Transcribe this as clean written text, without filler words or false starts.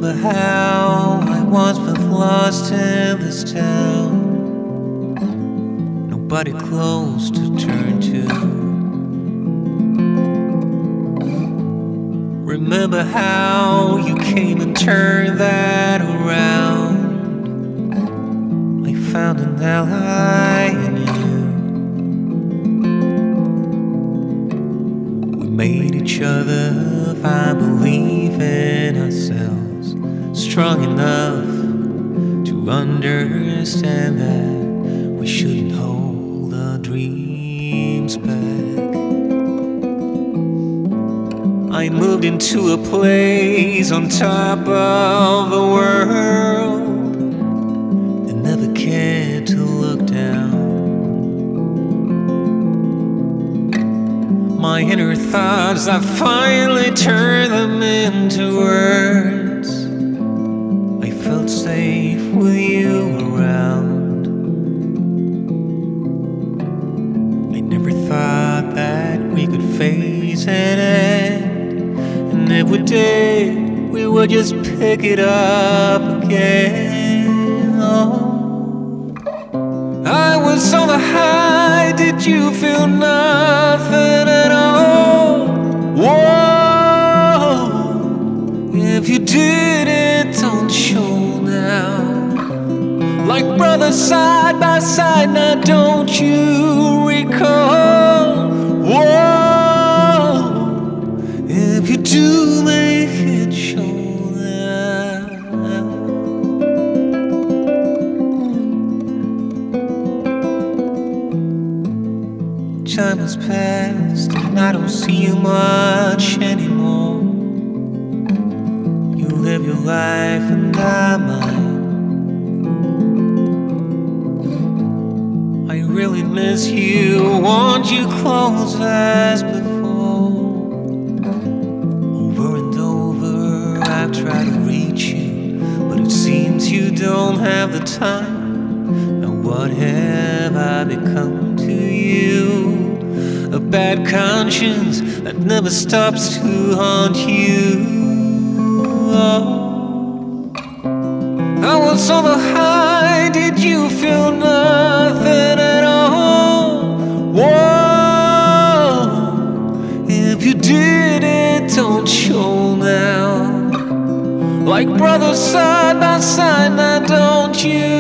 Remember how I once felt lost in this town, nobody close to turn to. Remember how you came and turned that around. I found an ally in you. We made each other find belief in ourselves, strong enough to understand that we shouldn't hold our dreams back. I moved into a place on top of the world and never cared to look down. My inner thoughts, I finally turned them into words. I felt safe with you around. I never thought that we could face an end, and if we did, we would just pick it up again. Oh, I was on the high, did you feel nothing at all? Whoa, if you didn't, don't show now. Like brothers side by side, now don't you recall? Whoa, if you do, make it show now. Time has passed and I don't see you much anymore. You live your life and I mine. I really miss you, want you close as before. Over and over I've tried to reach you, but it seems you don't have the time. Now what have I become to you? A bad conscience that never stops to haunt you. Oh, I was on the high, did you feel nothing at all? Whoa, if you did it, don't show now. Like brothers side by side, now don't you